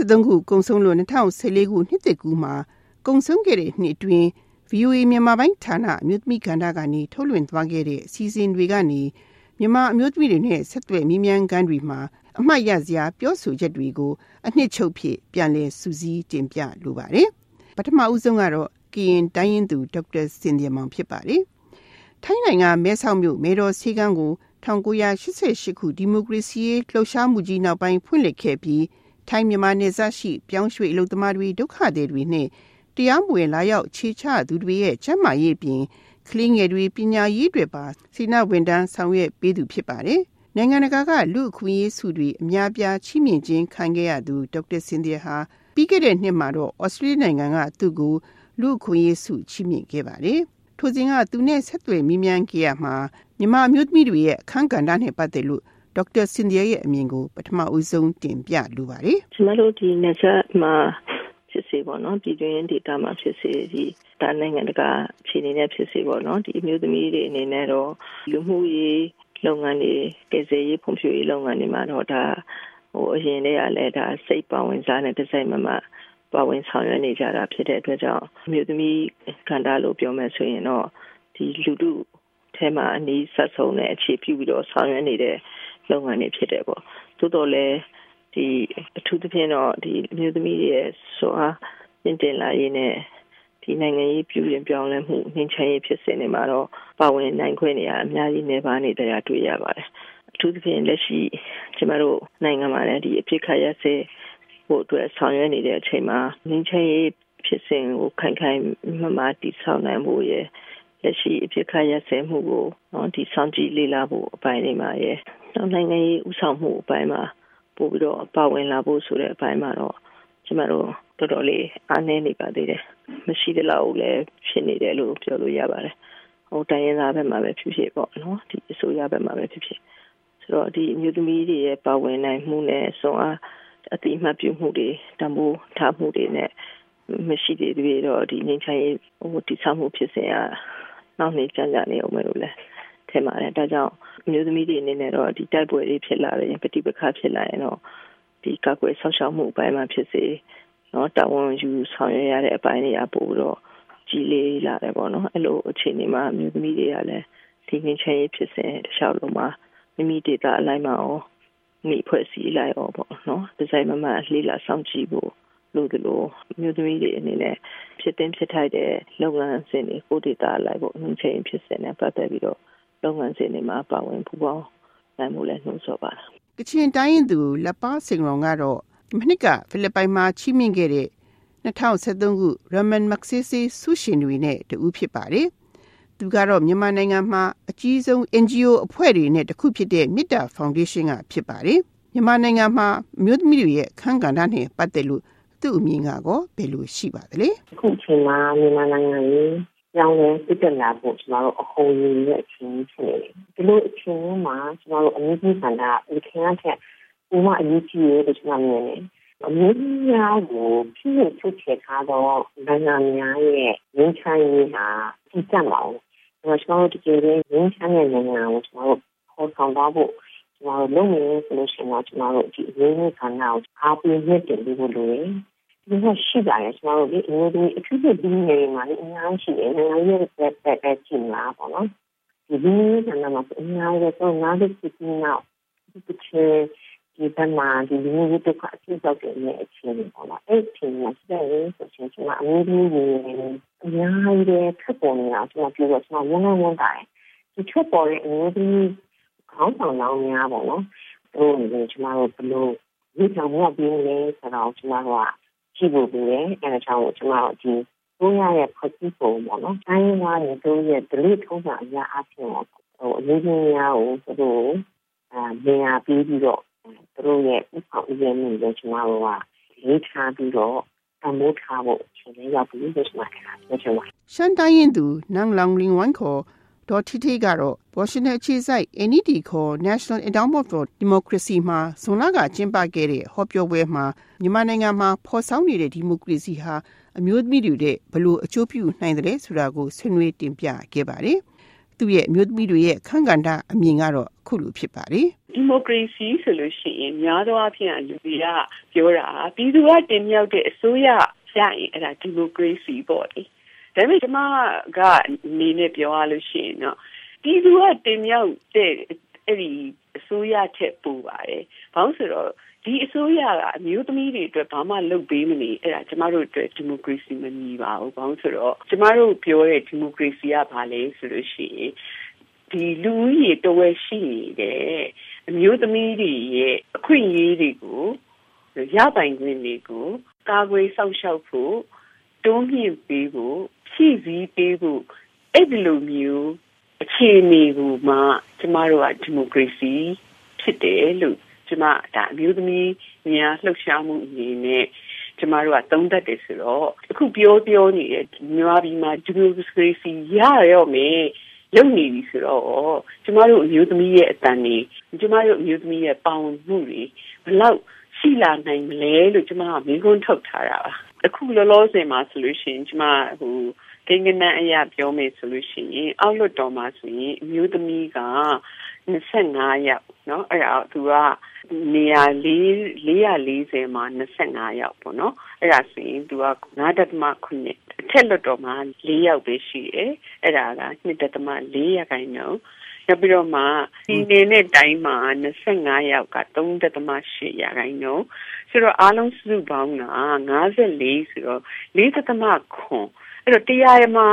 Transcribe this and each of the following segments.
2023ခုကုံဆုံးလို့2014ခုနှစ်သစ်ကူးမှာကုံဆုံးခဲ့တဲ့နှစ်အတွင်း VOA မြန်မာပိုင်းဌာနအမျိုးသမီးကဏ္ဍကနေထုတ်လွှင့်သွားခဲ့တဲ့အစီအစဉ်တွေကနေမြန်မာအမျိုးသမီးတွေနဲ့ဆက်သွယ်မြင်းမြန်းခန်းတွေမှာအမှတ်ရစရာပြောဆိုချက်တွေကိုအနှစ်ချုပ်ဖြစ်ပြန်လည်စူးစီးတင်ပြလိုပါတယ်။ပထမဦးဆုံးကတော့ကရင်တိုင်းရင်းသူဒေါက်တာစင်ဒီမောင်ဖြစ်ပါတယ်။ထိုင်းနိုင်ငံမဲဆောက်မြို့မဲတော်ဆေးကမ်းကို1988ခုဒီမိုကရေစီရေးလှုပ်ရှားမှုကြီးနောက်ပိုင်းဖွင့်လှစ်ခဲ့ပြီးထိုင်းမြန်မာနယ်စပ်ရှိပြောင်းရွှေ့အလုပ်သမားတွေဒုက္ခသည်တွေနဲ့တရားမဝင်လာရောက်ခြေချသူတွေရဲ့ကျန်းမာရေးပြင်ကလေးငယ်တွေပညာရေးတွေပါစေနာဝန်ထမ်းဆောင်ရွက်ပေးသူဖြစ်ပါတယ်။နိုင်ငံတကာကလူ့အခွင့်အရေးဆုတွေအများပြားချီးမြှင့်ခြင်းခံခဲ့ရသူဒေါက်တာစင်ဒီဟာပြီးခဲ့တဲ့နှစ်မှာတော့ဩစတြေးလျနိုင်ငံကသူ့ကိုလူ့အခွင့်အရေးဆုချီးမြှင့်ခဲ့ပါတယ်။ထိုစဉ်ကသူနဲ့ဆက်သွယ်မြင်းမြန်းခဲ့ရမှာမြန်မာအမျိုးသမီးတွေရဲ့အခန်းကဏ္ဍနဲ့ပတ်သက်လို့ဒေါက်တာစင်ဒီရဲ့အမြင်ကိုပထမဦးဆုံးတင်ပြလိုပါတယ်။ကျွန်တော်တို့ဒီနယ်စပ်မှာဖြစ်စေပေါ့နော်ပြည်တွင်းဒေသမှာဖြစ်စေဒီဒါနိုင်ငံတကာအခြေအနေနဲ့ဖြစ်စေပေါ့နော်ဒီအမျိုးသမီးတွေအနေနဲ့တော့လူမှုရေးလုပ်ငန်းတွေကယ်ဆယ်ရေးဖွံ့ဖြိုးရေးလုပ်ငန်းတွေမှာတော့ဒါအရင်တည်းကလည်းဒါစိတ်ပါဝင်စားနဲ့တစ်စိတ်မမပါဝင်ဆောင်ရွက်နေကြတာဖြစ်တဲ့အတွက်ကြောင့်အမျိုးသမီးကဏ္ဍလို့ပြောမယ်ဆိုရင်တော့ဒီလူထုထဲမှာအနည်းဆက်ဆုံးနဲ့အခြေပြုပြီးတော့ဆောင်ရွက်နေတဲ့လုပ်ငန်းတွေဖြစ်တယ်ပေါ့သို့တော်လည်းဒီအထူးသဖြင့်တော့ဒီအမျိုးသမီးတွေရဲ့ဆိုအားမြင့်တင်လာရေးနဲ့ဒီနိုင်ငံရေးပြုပြင်ပြောင်းလဲမှုနှိမ်ချရေးဖြစ်စဉ်တွေမှာတော့ပါဝင်နိုင်ခွင့်တွေအများကြီးနေပါနေတရားတွေ့ရပါတယ်အထူးသဖြင့်လက်ရှိကျမတို့နိုင်ငံမှာလည်းဒီအဖြစ်ခရရစေဖို့အတွက်ဆောင်ရွက်နေတဲ့အချိန်မှာနှိမ်ချရေးဖြစ်စဉ်ကိုခိုင်ခိုင်မာမာတည်ဆောက်နိုင်ဖို့ရလက်ရှိအဖြစ်ခရစေမှုကိုဒီစောင့်ကြည့်လေ့လာဖို့အပိုင်းတွေမှာရနောက်နိုင်ငံရေးဥဆောင်မှုအပိုင်းမှာပို့ပြီးတော့ပါဝင်လာဖို့ဆိုတဲ့အပိုင်းမှာတော့ကျမတို့တော်တော်လေးအားနည်းနေပါသေးတယ်မရှိသလောက်လည်းဖြစ်နေတယ်လို့ပြောလို့ရပါတယ်တိုင်းရင်းသားဘက်မှာပဲဖြစ်ဖြစ်ပေါ့နော်ဒီအစိုးရဘက်မှာပဲဖြစ်ဖြစ်ဆိုတော့ဒီအမျိုးသမီးတွေရဲ့ပါဝင်နိုင်မှုနဲ့ဆွမ်းအားအတိအမှတ်ပြုမှုတွေတံပိုးထားမှုတွေနဲ့မရှိသေးသေးတော့ဒီငြိမ်းချမ်းရေးတိဆောက်မှုဖြစ်စဉ်ကနောက်နေကြနေအောင်လို့လဲထင်ပါတယ်ဒါကြောင့်အမျိုးသမီးတွေအနေနဲ့တော့ဒီတိုက်ပွဲတွေဖြစ်လာရင်ပဋိပက္ခဖြစ်လာရင်တော့ဒီကာကွယ်ဆောက်ရှောက်မှုအပိုင်းမှာဖြစ်စေတာဝန်ယူဆောင်ရွက်ရတဲ့အပိုင်းတွေကပို့ပြီးတော့ကြီးလေးလာတယ်ပေါ့နော်အဲ့လိုအခြေအနေမှာအမျိုးသမီးတွေကလည်းဒီငင်းချင်ရေးဖြစ်စဉ်တခြားလုံးမှာမိမိဒေတာအလိုက်မှာရောမိဖွဲ့စည်းလိုက်ရောပေါ့နော်ဒီဇိုင်းမမလေးလာဆောင်ကြည့်ဖို့လို့ဒီလိုအမျိုးသမီးတွေအနေနဲ့ဖြစ်တင်ဖြစ်ထိုက်တဲ့လုပ်ငန်းစဉ်တွေကိုဒေတာအလိုက်ပေါ့ငင်းချင်ဖြစ်စဉ်နဲ့ပတ်သက်ပြီးတော့လုပ်ငန်းစဉ်တွေမှာပါဝင်ပူးပေါင်းနိုင်မှုလည်းနှိုးဆော်ပါကချင်တိုင်းရင်သူလက်ပါစင်ရောင်ကတော့မနှစ်ကဖိလစ်ပိုင်မှာချီးမြှင့်ခဲ့တဲ့2013ခုရမန်မက်ဆေးဆေးဆုရှင်တွေနဲ့တူဖြစ်ပါတယ်။သူကတော့မြန်မာနိုင်ငံမှာအကြီးဆုံး NGO အဖွဲ့တွေနဲ့တစ်ခုဖြစ်တဲ့မေတ္တာဖောင်ဒေးရှင်းကဖြစ်ပါတယ်။မြန်မာနိုင်ငံမှာအမျိုးသမီးတွေရဲ့အခန်းကဏ္ဍနဲ့ပတ်သက်လို့သူ့အမြင်ကတော့ဘယ်လိုရှိပါသလဲ။အခုချိန်မှာမြန်မာနိုင်ငံကြီးရောင်းလဲပြတ်လာဖို့ကျွန်တော်တို့အခုံရည်ရဲ့အချင်းဖြစ်နေတယ်။ဒီလိုအချင်းမှာကျွန်တော်တို့အမျိုးသမီးကဏ္ဍဒီခင်ဗျားထက်ဥမာအရေးကြီးတယ်လို့ကျွန်တော်မြင်တယ်။အမျိုးသမီးများကိုဖြစ်ဖြစ်ချုပ်ချယ်ထားတော့နိုင်ငံများရဲ့ရင်းချမ်းရေးဟာကြည့်ကြပါဦး။ကျွန်တော်တို့ဒီကျေးရင်းချမ်းတဲ့နိုင်ငံကိုကျွန်တော်တို့ခေါ်ဆောင်သွားဖို့ကျွန်တော်တို့လုပ်နေဆိုလို့ရှိရင်တော့ကျွန်တော်တို့ဒီအရေးကြီးကဏ္ဍကိုအားပေးမြင့်တင်ပေးဖို့လိုတယ်။ဒီလိုရှိကြတယ်ကျွန်တော်တို့ဒီအမျိုးသမီးအထူးသဖြင့်ဒီနေရာမှာအများကြီးရှိတယ်နိုင်ငံရေးသက်သက်ကြည့်လာပါတော့ဒီဒီကဏ္ဍမှာအများကြီးတော့နားလည်ကြည့်နေတော့ဒီချေဒီဘက်မှာဒီလူမျိုးတွေကအကျဉ်းချတဲ့အခြေအနေပေါ့နော်အဲ့ဒီမှာဆက်ရဆိုချင်ကျွန်မအမျိုးသမီးတွေအများကြီးထပ်ပေါ်နေတာကျွန်တော်ပြောတော့ကျွန်တော်ဝမ်းတိုင်းဒီထပ်ပေါ်တဲ့အမျိုးသမီးခေါင်းဆောင်လောင်းများပေါ့နော်တို့ကျွန်တော်တို့ဘလို့ဒီကြောင့်မပြီးလဲဆိုတော့ကျွန်တော်ကကြည့်ဖို့ပြီးတယ်အဲဒါကြောင့်ကျွန်တော်ဒီတို့ရရဲ့ဖွဲ့စည်းပုံပေါ့နော်တိုင်းရင်းသားတွေတို့ရဲ့ဒလိထုံးစံအရာအဖြစ်အလေးကြီးများကိုတို့နေရာပြီးတော့သူတို့ရဲ့ဥပဒေအရင်းနဲ့ကျွန်တော်တို့ကလေးထားပြီးတော့အမိုးထားဖို့ရှင်လေးရောက်ပြီးလို့ဆိုတာပြောချင်ပါရှမ်းတိုင်းရင်သူနန်းလောင်လင်ဝမ်ခေါ်ဒေါ်ထီထီကတော့ဝါရှင်တန်အခြေစိုက် NED ခေါ် National Endowment for Democracy မှာဇွန်လကကျင်းပခဲ့တဲ့ဟောပြောပွဲမှာမြန်မာနိုင်ငံမှာဖော်ဆောင်နေတဲ့ဒီမိုကရေစီဟာအမျိုးသမီးတွေရဲ့ဘလို့အကျိုးပြုနိုင်တယ်ဆိုတာကိုဆွေးနွေးတင်ပြခဲ့ပါတယ်။သူသူ့ရဲ့မျိုးသမီးတွေရဲ့ခန့်ကဏ္ဍအမြင်ကတော့အခုလိုဖြစ်ပါတယ်ဒီမိုကရေစီဆိုလို့ရှိရင်များသောအားဖြင့်လူတွေကပြောတာပြည်သူကတင်မြှောက်တဲ့အစိုးရရရင်အဲ့ဒါဒီမိုကရေစီပေါ့လေဒါပေမဲ့ကျွန်မကအနေနဲ့ပြောရလို့ရှိရင်တော့ပြည်သူကတင်မြှောက်တဲ့အဲ့ဒီအစိုးရချက်ပူပါတယ်ဘာလို့ဆိုတော့ဒီအစိုးရကအမျိုးသမီးတွေအတွက်ဘာမှလုပ်ပေးမနေအဲ့ဒါကျမတို့အတွက်ဒီမိုကရေစီမမြည်ပါဘူးဘာလို့ဆိုတော့ကျမတို့ပြောတဲ့ဒီမိုကရေစီကဘာလဲဆိုလို့ရှိရင်ဒီလူဦးရေတဝက်ရှိနေတဲ့အမျိုးသမီးတွေရဲ့အခွင့်အရေးတွေကိုရပိုင်ခွင့်တွေကိုကာကွယ်စောင့်ရှောက်ဖို့တွန်းမြှင့်ပေးဖို့ဖြည့်ဆည်းပေးဖို့အဲ့ဒီလိုမျိုးအခြေအနေကိုမှကျမတို့ကဒီမိုကရေစီဖြစ်တယ်လို့ကျမဒါအမျိုးသမီးများလှုပ်ရှားမှုအနေနဲ့ကျမတို့ကသုံးသပ်တယ်ဆိုတော့အခုပြောနေတဲ့မြန်မာပြည်မှာဒီမိုကရေစီရရောမယ်လုံနေပြီဆိုတော့ကျမတို့အမျိုးသမီးရဲ့အတန်တွေကျမတို့အမျိုးသမီးရဲ့ပေါဝင်မှုတွေဘယ်လောက်ရှိလာနိုင်မလဲလို့ကျမကမေးခွန်းထုတ်ထားတာပါအခုလောလောဆယ်မှာဆိုလို့ရှိရင်ကျမကိန်းဂဏန်းအရာပြောမယ်ဆိုလို့ရှိရင်အောက်လွှတ်တော်မှာဆိုရင်အမျိုးသမီးက25ယောက်เนาะအဲ့ဒါသူကနေရာ440မှာ25ယောက်ပေါ့နော်အဲ့ဒါဆိုရင်သူက9.9အထက်လွှတ်တော်မှာ4ယောက်ပဲရှိတယ်အဲ့ဒါက2.4ရာခိုင်နှုန်းနောက်ပြီးတော့မှဒီနေ့တိုင်းမှာ25ယောက်က3.8ရာခိုင်နှုန်းဆိုတော့အားလုံးစုပေါင်းက54ဆိုတော့4.9အဲ့တော့တရားမှာ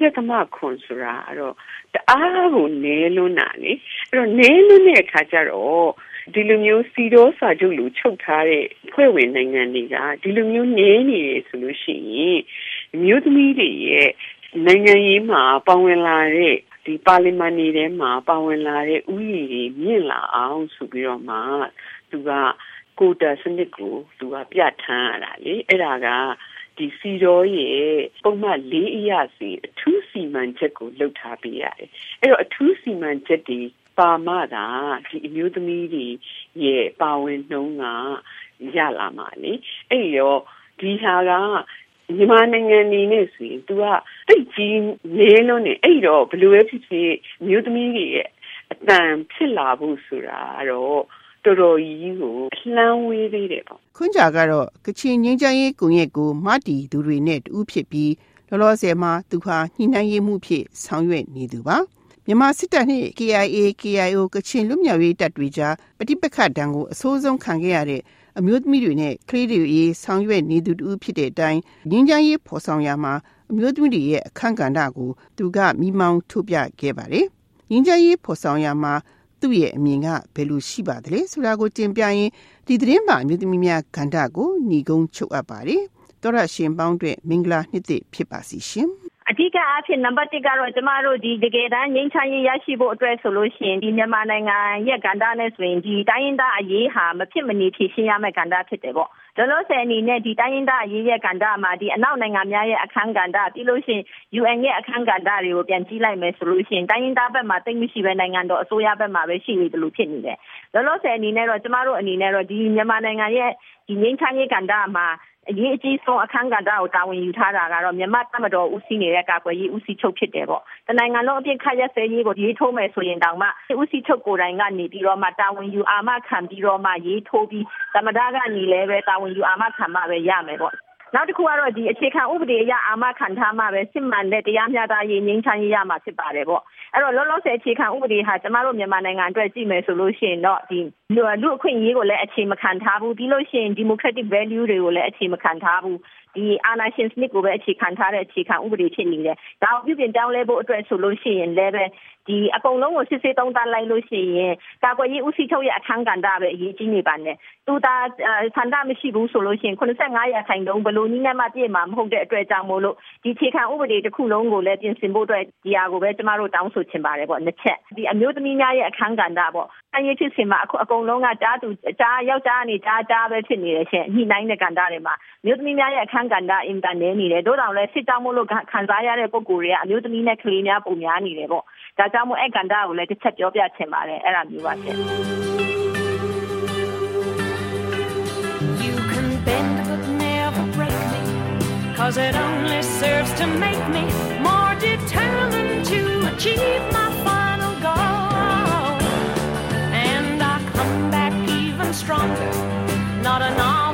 40.9ဆိုတာအဲ့တော့တအားကိုနည်းလွန်းတာလေအဲ့တော့နည်းလွန်းတဲ့အခါကျတော့ဒီလိုမျိုးစီတိုးစာချုပ်လိုချုပ်ထားတဲ့ဖွဲ့ဝင်နိုင်ငံတွေကဒီလိုမျိုးနည်းနေတယ်ဆိုလို့ရှိရင်မျိုးသမီးတွေရဲ့နိုင်ငံရေးမှာပါဝင်လာတဲ့ဒီပါလီမန်တွေထဲမှာပါဝင်လာတဲ့ဥယျာဉ်တွေမြင့်လာအောင်ဆိုပြီးတော့မှသူကကိုတာစနစ်ကိုသူကပြဋ္ဌာန်းရတာလေအဲ့ဒါကဒီစီရောရဲ့ပုံမှန်4အရာစီအထူးစီမံချက်ကိုလုပ်ထားပေးရတယ်အဲ့တော့အထူးစီမံချက်တွေပါမှသာဒီအမျိုးသမီးတွေရဲ့ပါဝင်နှုန်းကရလာမှာလေအဲ့တော့ဒီဟာကမြန်မာနိုင်ငံနေနဲ့ဆိုရင် तू ကတိတ်ကြီးနေလို့နေအဲ့တော့ဘယ်လိုပဲဖြစ်ဖြစ်မျိုးသမီးတွေရဲ့အတန်ဖြစ်လာဖို့ဆိုတာတော့တော်တော်ကြီးကိုလှမ်းဝေးသေးတယ်ပေါ့ခွန်းကြကတော့ကချင်ငင်းချမ်းရေးကွန်ရက်ကိုမတီသူတွေနဲ့တူဖြစ်ပြီးလောလောဆယ်မှာသူဟာညှိနှိုင်းရေးမှုဖြစ်ဆောင်ရွက်နေသူပါမြန်မာစစ်တပ်နဲ့ KIA, KIO ကချင်လူမျိုးရေးတပ်တွေကြားပဋိပက္ခတံကိုအဆိုးဆုံးခံခဲ့ရတဲ့အမျိုးသမီးတွေနဲ့ကလေးတွေရေးဆောင်ရွက်နေသူတူဖြစ်တဲ့အတိုင်းငင်းချမ်းရေးဖော်ဆောင်ရမှာအမျိုးသမီးတွေရဲ့အခန့်ကဏ္ဍကိုသူကမိမောင်းထုတ်ပြခဲ့ပါတယ်။ငင်းချမ်းရေးဖော်ဆောင်ရမှာသူ့ရဲ့အမြင်ကဘယ်လိုရှိပါသလဲဆိုတာကိုတင်ပြရင်ဒီသတင်းပါအမျိုးသမီးများကဏ္ဍကိုညီကုန်းချုပ်အပ်ပါတယ်။သောရရှင်ပေါင်းအတွက်မင်္ဂလာနှစ်သစ်ဖြစ်ပါစီရှင်။အဓိကအားဖြင့်နံပါတ်1ကတော့ကျမတို့ဒီတကယ်တမ်းငြိမ်းချမ်းရေးရရှိဖို့အတွက်ဆိုလို့ရှိရင်ဒီမြန်မာနိုင်ငံရဲ့ကဏ္ဍနဲ့ဆိုရင်ဒီတိုင်းရင်းသားအရေးဟာမဖြစ်မနေဖြေရှင်းရမယ့်ကဏ္ဍဖြစ်တယ်ပေါ့လောလောဆယ်အနေနဲ့ဒီတိုင်းရင်းသားအရေးရဲ့ကဏ္ဍမှာဒီအနောက်နိုင်ငံများရဲ့အခန်းကဏ္ဍပြီးလို့ရှိရင် UN ရဲ့အခန်းကဏ္ဍတွေကိုပြန်ကြည့်လိုက်မယ်ဆိုလို့ရှိရင်တိုင်းရင်းသားဘက်မှာတိတ်မရှိပဲနိုင်ငံတော်အစိုးရဘက်မှာပဲရှိနေတယ်လို့ဖြစ်နေတယ်လောလောဆယ်အနေနဲ့တော့ကျမတို့အနေနဲ့တော့ဒီမြန်မာနိုင်ငံရဲ့ဒီငြိမ်းချမ်းရေးကဏ္ဍမှာအရေးအကြီးဆုံးအခန်းကဏ္ဍကိုတာဝန်ယူထားတာကတော့မြန်မာတပ်မတော်ဦးစီးနေတဲ့ကာကွယ်ရေးဦးစီးချုပ်ဖြစ်တယ်ပေါ့တနိုင်ငံလုံးအပြစ်ခတ်ရက်စဲရေးကိုရေးထိုးမယ်ဆိုရင်တောင်မှဦးစီးချုပ်ကိုယ်တိုင်ကနေပြီးတော့မှတာဝန်ယူအာမခံပြီးတော့မှရေးထိုးပြီးသမ္မတကနေလည်းပဲတာဝန်ယူအာမခံမှပဲရမယ်ပေါ့နောက်တစ်ခုကတော့ဒီအခြေခံဥပဒေအရအာမခံထားမှပဲစစ်မှန်တဲ့တရားမျှတရေးငြိမ်းချမ်းရေးရမှာဖြစ်ပါတယ်ပေါ့အဲ့တော့လောလောဆယ်အခြေခံဥပဒေဟာကျမတို့မြန်မာနိုင်ငံအတွက်ကြည့်မယ်ဆိုလို့ရှိရင်တော့ဒီလူအခွင့်အရေးကိုလည်းအခြေမခံထားဘူးပြီးလို့ရှိရင် democratic value တွေကိုလည်းအခြေမခံထားဘူးဒီအာဏာရှင်စနစ်ကိုပဲအခြေခံထားတဲ့အခြေခံဥပဒေဖြစ်နေတယ်ဒါကိုပြုပြင်ပြောင်းလဲဖို့အတွက်ဆိုလို့ရှိရင်လည်းပဲဒီအကုန်လုံးကိုစစ်ဆေးသုံးသပ်လိုက်လို့ရှိရင်ကာကွယ်ရေးဦးစီးချုပ်ရဲ့အခန်းကဏ္ဍပဲအရေးကြီးနေပါနဲ့သူသာဆန္ဒမရှိဘူးဆိုလို့ရှိရင်85ရာခိုင်နှုန်းဘလို့နည်းနဲ့မှပြည့်မှာမဟုတ်တဲ့အတွက်ကြောင့်မို့လို့ဒီအခြေခံဥပဒေတစ်ခုလုံးကိုလည်းပြင်ဆင်ဖို့အတွက်ဒီဟာကိုပဲကျမတို့တောင်းဆိုချင်ပါတယ်ပေါ့နှစ်ချက်ဒီအမျိုးသမီးများရဲ့အခန်းကဏ္ဍပေါ့အရေးဖြစ်စင်မှာအခုအကုန်လုံးကကြားသူကြားယောက်ျားကနေကြားပဲဖြစ်နေတယ်ရှင်ညှိနှိုင်းတဲ့ကဏ္ဍတွေမှာမျိုးသမီးများရဲ့အခန်းကဏ္ဍအင်တာနေနေတယ်တို့တောင်လည်းစစ်ကြောင်းမို့လို့ခံစားရတဲ့ပုံကိုယ်တွေကအမျိုးသမီးနဲ့ကလေးများပုံများနေတယ်ပေါ့ဒါကြောင့်မို့အဲ့ကဏ္ဍကိုလည်းတစ်ချက်ပြောပြချင်ပါတယ်အဲ့ဒါမျိုးပါရှင် You can bend but never break me cause it only serves to make me more determined to achieve my not an